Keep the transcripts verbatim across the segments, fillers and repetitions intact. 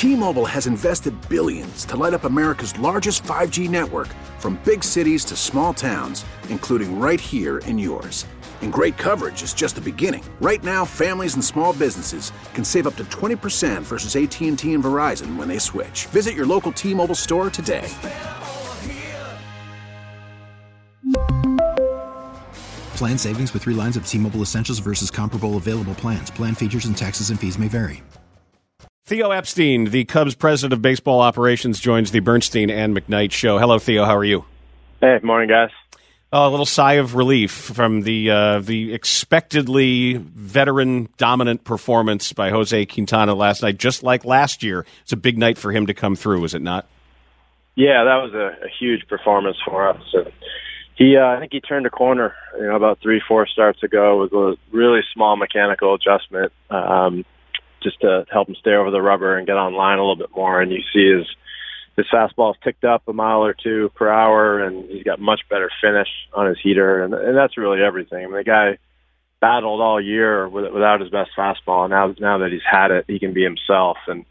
T-Mobile has invested billions to light up America's largest five G network, from big cities to small towns, including right here in yours. And great coverage is just the beginning. Right now, families and small businesses can save up to twenty percent versus A T and T and Verizon when they switch. Visit your local T-Mobile store today. Plan savings with three lines of T-Mobile Essentials versus comparable available plans. Plan features and taxes and fees may vary. Theo Epstein, the Cubs president of baseball operations, joins the Bernstein and McKnight show. Hello, Theo. How are you? Hey, morning, guys. Oh, a little sigh of relief from the uh, the expectedly veteran-dominant performance by Jose Quintana last night. Just like last year, it's a big night for him to come through, is it not? Yeah, that was a, a huge performance for us. And he, uh, I think he turned a corner, you know, about three, four starts ago with a really small mechanical adjustment, um, just to help him stay over the rubber and get on line a little bit more. And you see his his fastball's ticked up a mile or two per hour, and he's got much better finish on his heater, and, and that's really everything. I mean, the guy battled all year with, without his best fastball, and now now that he's had it, he can be himself, and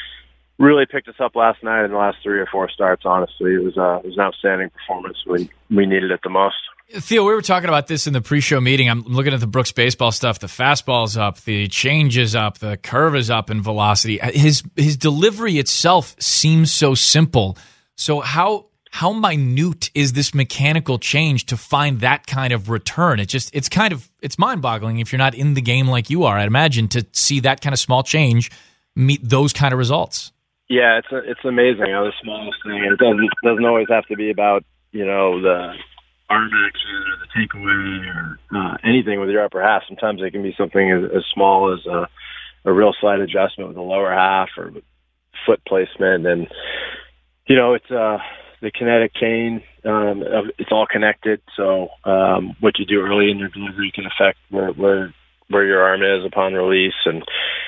really picked us up last night in the last three or four starts. Honestly, it was uh, it was an outstanding performance when we needed it the most. Theo, we were talking about this in the pre-show meeting. I'm looking at the Brooks baseball stuff. The fastball's up, the change is up, the curve is up in velocity. His his delivery itself seems so simple. So how how minute is this mechanical change to find that kind of return? It just it's kind of it's mind-boggling if you're not in the game like you are. I'd imagine to see that kind of small change meet those kind of results. Yeah, it's it's amazing. You know, the smallest thing. It doesn't doesn't always have to be about, you know, the arm action or the takeaway or uh, anything with your upper half. Sometimes it can be something as, as small as a, a real slight adjustment with the lower half or foot placement. And, you know, it's uh, the kinetic chain. Um, it's all connected. So um, what you do early in your delivery can affect where, where, where your arm is upon release. And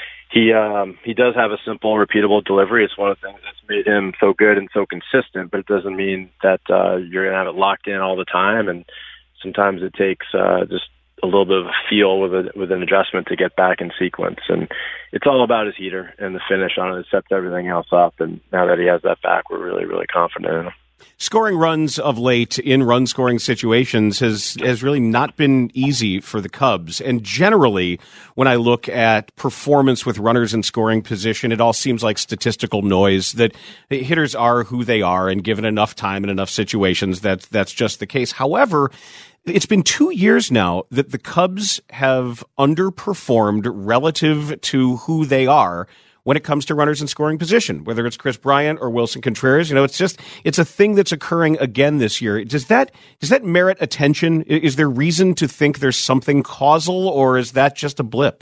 He um, he does have a simple, repeatable delivery. It's one of the things that's made him so good and so consistent, but it doesn't mean that uh, you're going to have it locked in all the time. And sometimes it takes uh, just a little bit of a feel with a, with an adjustment to get back in sequence. And it's all about his heater and the finish on it. It sets everything else up. And now that he has that back, we're really, really confident in him. Scoring runs of late in run-scoring situations has has really not been easy for the Cubs. And generally, when I look at performance with runners in scoring position, it all seems like statistical noise, that hitters are who they are, and given enough time and enough situations, that that's just the case. However, it's been two years now that the Cubs have underperformed relative to who they are when it comes to runners in scoring position, whether it's Chris Bryant or Wilson Contreras. You know, it's just, it's a thing that's occurring again this year. Does that, does that merit attention? Is there reason to think there's something causal, or is that just a blip?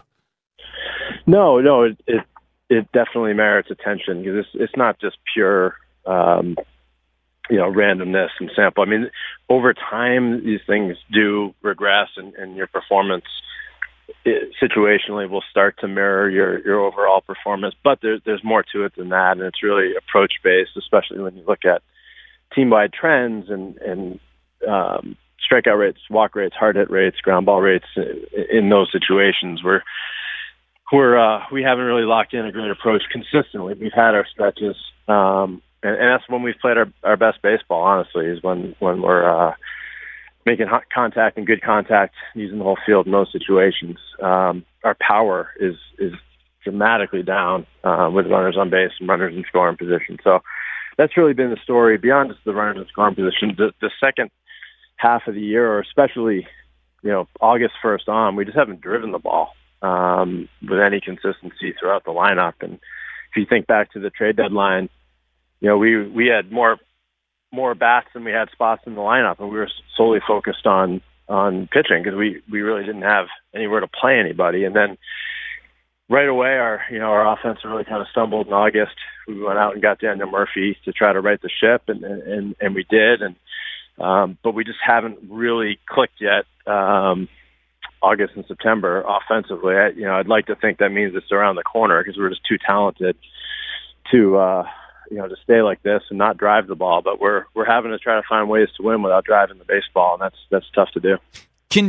No, no, it, it, it definitely merits attention, because it's, it's not just pure, um, you know, randomness and sample. I mean, over time, these things do regress, and, and your performance It, situationally will start to mirror your, your overall performance, but there, there's more to it than that, and it's really approach-based, especially when you look at team-wide trends and, and um, strikeout rates, walk rates, hard hit rates, ground ball rates. In, in those situations, we're, we're, uh, we haven't really locked in a great approach consistently. We've had our stretches, um, and, and that's when we've played our, our best baseball, honestly, is when, when we're uh, – making hot contact and good contact, using the whole field in those situations. Um, our power is is dramatically down uh, with runners on base and runners in scoring position. So that's really been the story beyond just the runners in scoring position. The, the second half of the year, or especially, you know, August first on, we just haven't driven the ball um, with any consistency throughout the lineup. And if you think back to the trade deadline, you know, we we had more more bats than we had spots in the lineup, and we were solely focused on on pitching, because we we really didn't have anywhere to play anybody. And then right away, our you know our offense really kind of stumbled in August. We went out and got Daniel Murphy to try to right the ship, and and and we did. And um, but we just haven't really clicked yet. Um, August and September offensively, I, you know, I'd like to think that means it's around the corner, because we're just too talented to. Uh, you know, to stay like this and not drive the ball, but we're we're having to try to find ways to win without driving the baseball, and that's that's tough to do. Can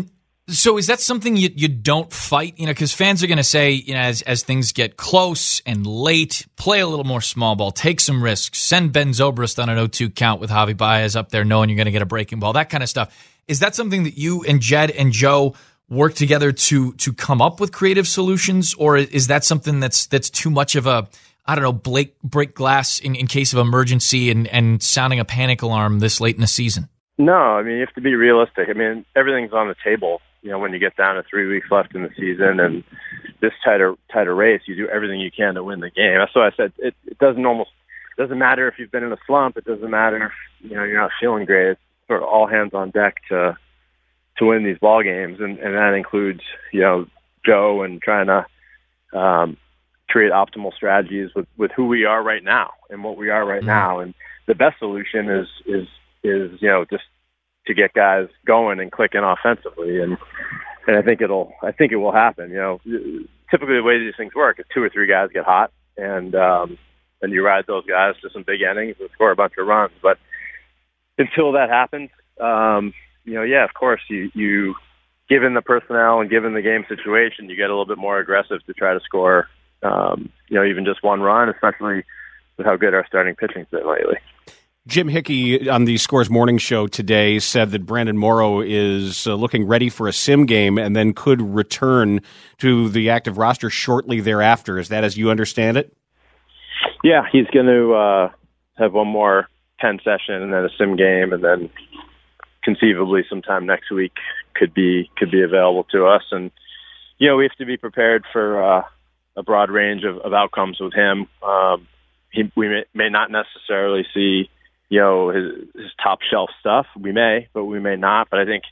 So is that something you, you don't fight? You know, because fans are going to say, you know, as as things get close and late, play a little more small ball, take some risks, send Ben Zobrist on an oh two count with Javi Baez up there knowing you're going to get a breaking ball, that kind of stuff. Is that something that you and Jed and Joe work together to to come up with creative solutions, or is that something that's that's too much of a, I don't know, break, break glass in, in case of emergency and, and sounding a panic alarm this late in the season? No, I mean, you have to be realistic. I mean, everything's on the table. You know, when you get down to three weeks left in the season and this tighter tighter race, you do everything you can to win the game. That's why I said it, it doesn't almost doesn't matter if you've been in a slump. It doesn't matter if, you know, you're not feeling great. It's sort of all hands on deck to to win these ball games, and, and that includes, you know, Joe and trying to um, create optimal strategies with, with who we are right now and what we are right mm-hmm. now. And the best solution is is is you know just to get guys going and clicking offensively, and and I think it'll I think it will happen. You know, typically the way these things work is two or three guys get hot, and um, and you ride those guys to some big innings and score a bunch of runs. But until that happens, um, you know, yeah, of course, you you given the personnel and given the game situation, you get a little bit more aggressive to try to score, um, you know, even just one run, especially with how good our starting pitching's been lately. Jim Hickey on the Scores Morning Show today said that Brandon Morrow is uh, looking ready for a sim game and then could return to the active roster shortly thereafter. Is that as you understand it? Yeah, he's going to uh, have one more pen session and then a sim game, and then conceivably sometime next week could be could be available to us. And, you know, we have to be prepared for uh, a broad range of, of outcomes with him. Um, he, we may, may not necessarily see you know, his, his top shelf stuff. We may, but we may not. But I think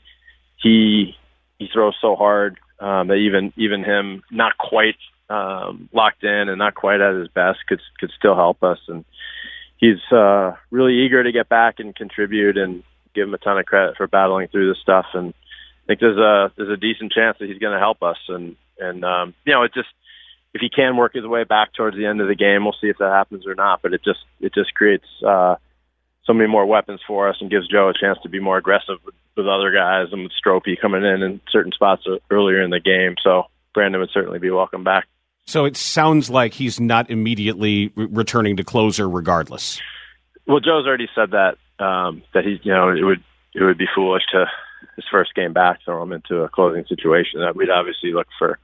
he he throws so hard um, that even even him not quite um, locked in and not quite at his best could could still help us. And he's uh, really eager to get back and contribute, and give him a ton of credit for battling through this stuff. And I think there's a there's a decent chance that he's going to help us. And and um, you know, it just if he can work his way back towards the end of the game, we'll see if that happens or not. But it just it just creates uh, so many more weapons for us and gives Joe a chance to be more aggressive with, with other guys and with Stropey coming in in certain spots earlier in the game. So Brandon would certainly be welcome back. So it sounds like he's not immediately re- returning to closer regardless. Well, Joe's already said that, um, that he, you know, it would, it would be foolish to his first game back throw him into a closing situation. That we'd obviously look for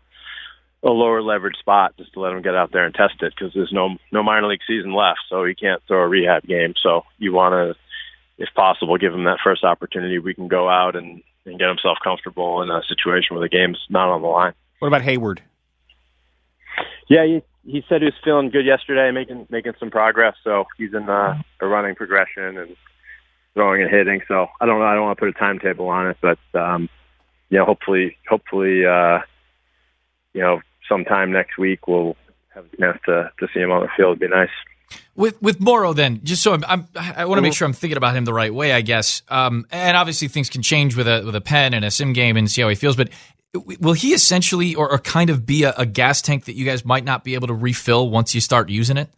a lower leverage spot just to let him get out there and test it, because there's no no minor league season left, so he can't throw a rehab game. So you want to, if possible, give him that first opportunity. We can go out and, and get himself comfortable in a situation where the game's not on the line. What about Hayward? Yeah, he he said he was feeling good yesterday, making making some progress. So he's in a, a running progression and throwing and hitting. So I don't know. I don't want to put a timetable on it, but um, you know, hopefully, hopefully, uh, you know. sometime next week we'll have a chance to, to see him on the field. It'd be nice. With with Morrow, then, just so I'm, I'm, I want to make sure I'm thinking about him the right way, I guess. Um, and obviously things can change with a with a pen and a sim game and see how he feels. But will he essentially or, or kind of be a, a gas tank that you guys might not be able to refill once you start using it?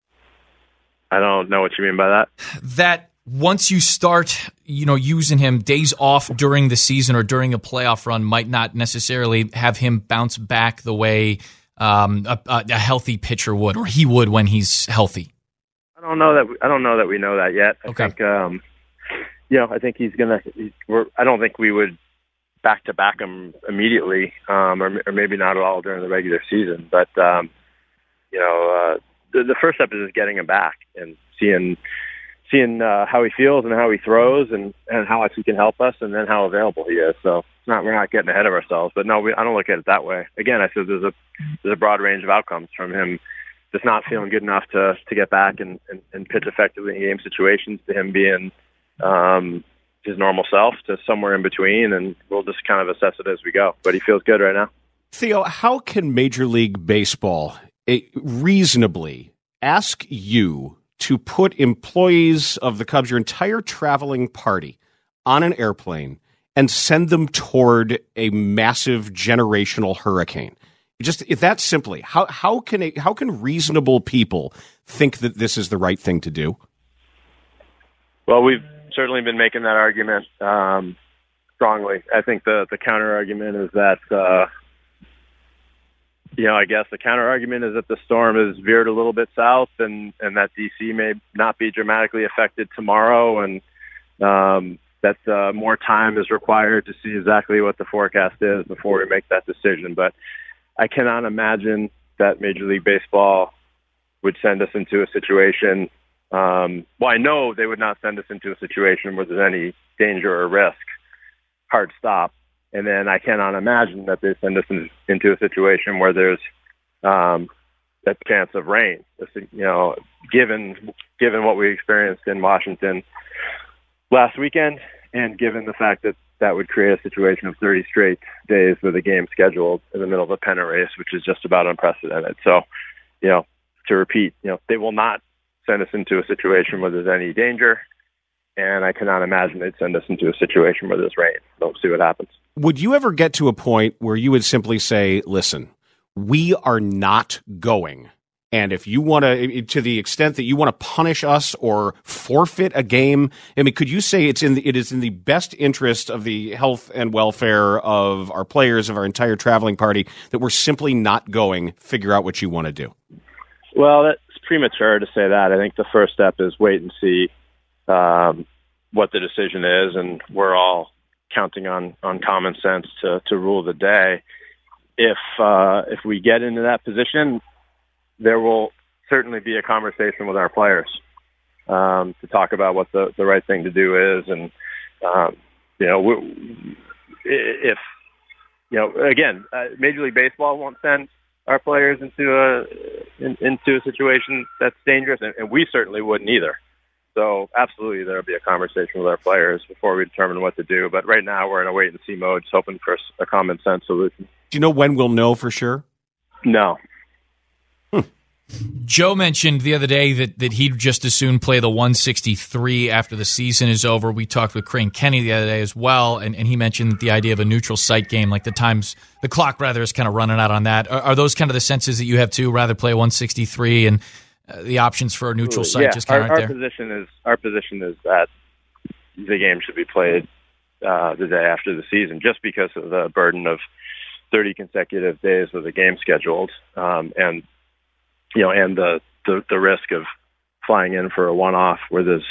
I don't know what you mean by that. That once you start, you know, using him, days off during the season or during a playoff run might not necessarily have him bounce back the way um, a, a healthy pitcher would, or he would when he's healthy. I don't know that. We, I don't know that we know that yet. I okay. think, um, you know, I think he's gonna. He's, we're, I don't think we would back to back him immediately, um, or, or maybe not at all during the regular season. But um, you know, uh, the, the first step is just getting him back and seeing. seeing uh, how he feels and how he throws and, and how much he can help us, and then how available he is. So it's not, we're not getting ahead of ourselves, but no, we, I don't look at it that way. Again, I said there's a, there's a broad range of outcomes from him just not feeling good enough to, to get back and, and, and pitch effectively in game situations, to him being um, his normal self, to somewhere in between, and we'll just kind of assess it as we go. But he feels good right now. Theo, how can Major League Baseball reasonably ask you to put employees of the Cubs, your entire traveling party, on an airplane and send them toward a massive generational hurricane? Just if that simply, how how can a, how can reasonable people think that this is the right thing to do? Well, we've certainly been making that argument um, strongly. I think the the counter argument is that uh, you know I guess the counter argument is that the storm has veered a little bit south, and and that D C may not be dramatically affected tomorrow, and um, that uh, more time is required to see exactly what the forecast is before we make that decision. But I cannot imagine that Major League Baseball would send us into a situation. Um, well, I know they would not send us into a situation where there's any danger or risk. Hard stop. And then I cannot imagine that they send us in, into a situation where there's um, a chance of rain. You know, given given what we experienced in Washington last weekend, and given the fact that that would create a situation of thirty straight days with a game scheduled in the middle of a pennant race, which is just about unprecedented. So, you know, to repeat, you know, they will not send us into a situation where there's any danger, and I cannot imagine they'd send us into a situation where there's rain. So we'll see what happens. Would you ever get to a point where you would simply say, listen, we are not going, and if you want to, to the extent that you want to punish us or forfeit a game, I mean, could you say it's in the, it is in the best interest of the health and welfare of our players, of our entire traveling party, that we're simply not going, figure out what you want to do? Well, that's premature to say that. I think the first step is wait and see um, what the decision is, and we're all counting on, on common sense to, to rule the day. If uh, if we get into that position, there will certainly be a conversation with our players um, to talk about what the, the right thing to do is, and um, you know, we, if you know, again, uh, Major League Baseball won't send our players into a in, into a situation that's dangerous, and, and we certainly wouldn't either. So absolutely, there'll be a conversation with our players before we determine what to do. But right now, we're in a wait and see mode, just hoping for a common sense solution. Do you know when we'll know for sure? No. Joe mentioned the other day that, that he'd just as soon play the one sixty-three after the season is over. We talked with Crane Kenny the other day as well, and, and he mentioned the idea of a neutral site game, like the times, the clock rather is kind of running out on that. Are, are those kind of the senses that you have too, rather play one sixty-three and uh, the options for a neutral site yeah, just kind our, of aren't our there? Position is, our position is that the game should be played uh, the day after the season, just because of the burden of thirty consecutive days with a game scheduled, um, and you know, and the, the the risk of flying in for a one-off where there's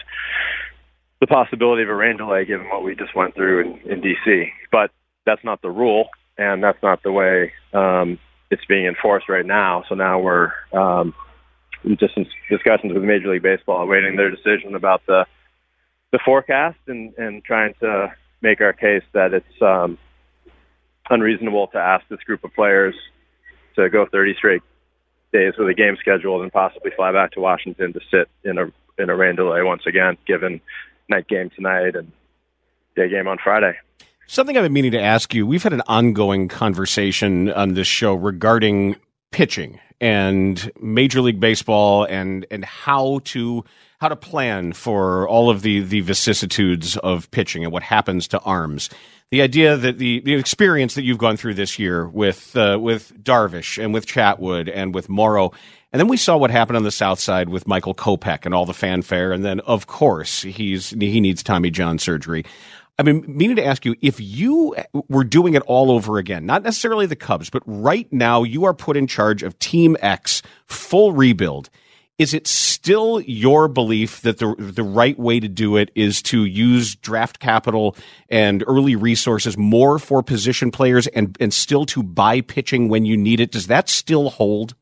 the possibility of a rain delay, given what we just went through in, in D C. But that's not the rule, and that's not the way um, it's being enforced right now. So now we're um, just in discussions with Major League Baseball, awaiting their decision about the the forecast, and, and trying to make our case that it's um, unreasonable to ask this group of players to go thirty straight days with a game scheduled and possibly fly back to Washington to sit in a in a rain delay once again, given night game tonight and day game on Friday. Something I've been meaning to ask you, we've had an ongoing conversation on this show regarding pitching and Major League Baseball, and and how to how to plan for all of the the vicissitudes of pitching and what happens to arms. The idea that the, the experience that you've gone through this year with uh, with Darvish and with Chatwood and with Morrow, and then we saw what happened on the South Side with Michael Kopech and all the fanfare, and then of course he's he needs Tommy John surgery. I mean, meaning to ask you, if you were doing it all over again, not necessarily the Cubs, but right now you are put in charge of Team X, full rebuild. Is it still your belief that the the right way to do it is to use draft capital and early resources more for position players, and, and still to buy pitching when you need it? Does that still hold?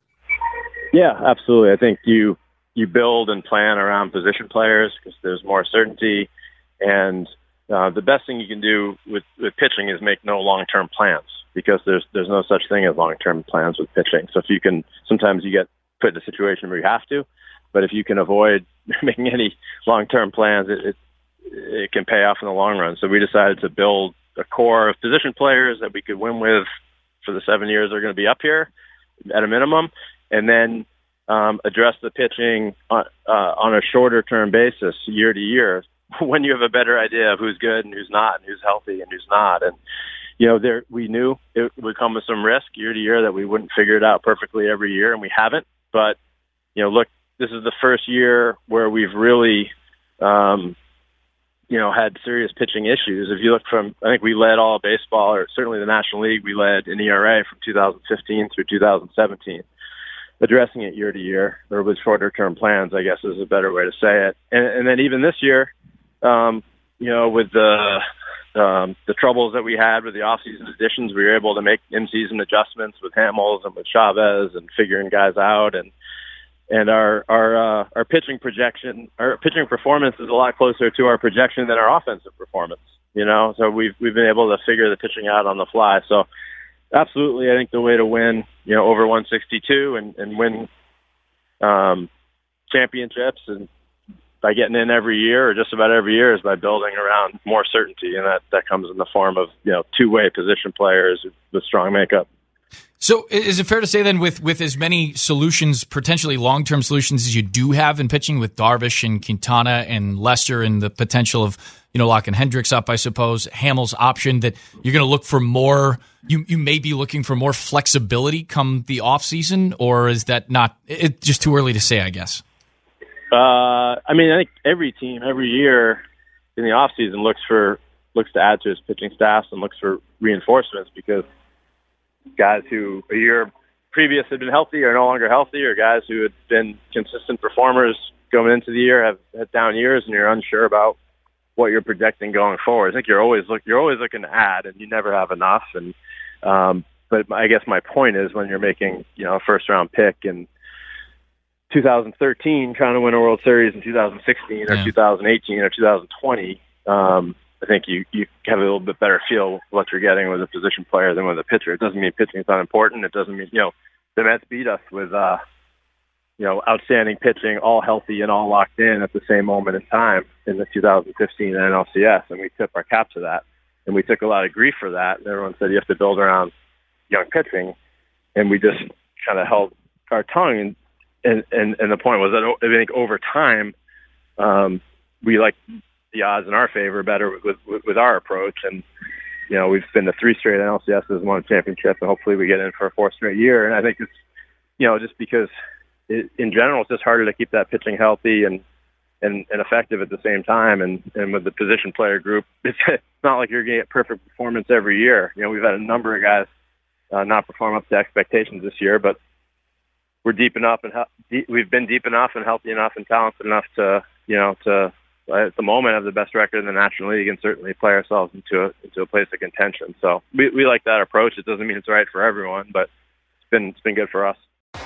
Yeah, absolutely. I think you you build and plan around position players because there's more certainty, and uh, the best thing you can do with, with pitching is make no long-term plans, because there's there's no such thing as long-term plans with pitching. So if you can, sometimes you get put in a situation where you have to, but if you can avoid making any long-term plans, it, it it can pay off in the long run. So we decided to build a core of position players that we could win with for the seven years they're going to be up here at a minimum, and then um, address the pitching on, uh, on a shorter-term basis, year to year, when you have a better idea of who's good and who's not, and who's healthy and who's not. And you know, there we knew it would come with some risk year to year, that we wouldn't figure it out perfectly every year, and we haven't. But, you know, look, this is the first year where we've really, um, you know, had serious pitching issues. If you look from, I think we led all of baseball, or certainly the National League, we led in E R A from two thousand fifteen through two thousand seventeen. Addressing it year to year, or with shorter term plans, I guess is a better way to say it. And, and then even this year, um, you know, with the um, the troubles that we had with the offseason additions, we were able to make in-season adjustments with Hamels and with Chavez and figuring guys out. And and our our uh, our pitching projection, our pitching performance is a lot closer to our projection than our offensive performance. You know, so we've we've been able to figure the pitching out on the fly. So. Absolutely, I think the way to win, you know, over one sixty-two and, and win um, championships and by getting in every year or just about every year is by building around more certainty, and that, that comes in the form of, you know, two-way position players with strong makeup. So is it fair to say then with, with as many solutions, potentially long-term solutions as you do have in pitching with Darvish and Quintana and Lester and the potential of, you know, locking Hendricks up, I suppose, Hamels option, that you're going to look for more, you you may be looking for more flexibility come the offseason, or is that not, it just too early to say, I guess? Uh, I mean, I think every team, every year in the offseason looks for, looks to add to his pitching staffs and looks for reinforcements, because guys who a year previous had been healthy are no longer healthy, or guys who had been consistent performers going into the year have had down years, and you're unsure about what you're projecting going forward. I think you're always look you're always looking to add, and you never have enough. And um, but I guess my point is, when you're making, you know, a first round pick in two thousand thirteen, trying to win a World Series in two thousand sixteen or yeah. two thousand eighteen or two thousand twenty. Um, I think you, you have a little bit better feel what you're getting with a position player than with a pitcher. It doesn't mean pitching is not important. It doesn't mean, you know, the Mets beat us with, uh, you know, outstanding pitching, all healthy and all locked in at the same moment in time in the two thousand fifteen N L C S, and we tip our cap to that. And we took a lot of grief for that. And everyone said you have to build around young pitching, and we just kind of held our tongue. And and, and, and the point was that I think over time, um, we like the odds in our favor better with, with with our approach. And you know, we've been to three straight N L C S's, won a championship, and hopefully we get in for a fourth straight year. And I think it's, you know, just because it, in general it's just harder to keep that pitching healthy and and, and effective at the same time. And, and with the position player group, it's, it's not like you're going to get perfect performance every year. You know, we've had a number of guys uh, not perform up to expectations this year, but we're deep enough and he- we've been deep enough and healthy enough and talented enough to, you know, to at the moment have the best record in the National League and certainly play ourselves into a, into a place of contention. So we, we like that approach. It doesn't mean it's right for everyone, but it's been it's been good for us.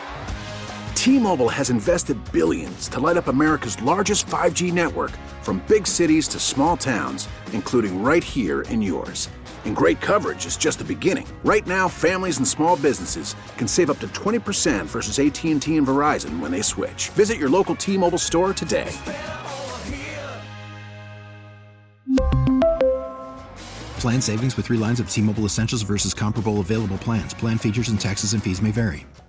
T-Mobile has invested billions to light up America's largest five G network, from big cities to small towns, including right here in yours. And great coverage is just the beginning. Right now, families and small businesses can save up to twenty percent versus A T and T and Verizon when they switch. Visit your local T-Mobile store today. Plan savings with three lines of T-Mobile Essentials versus comparable available plans. Plan features and taxes and fees may vary.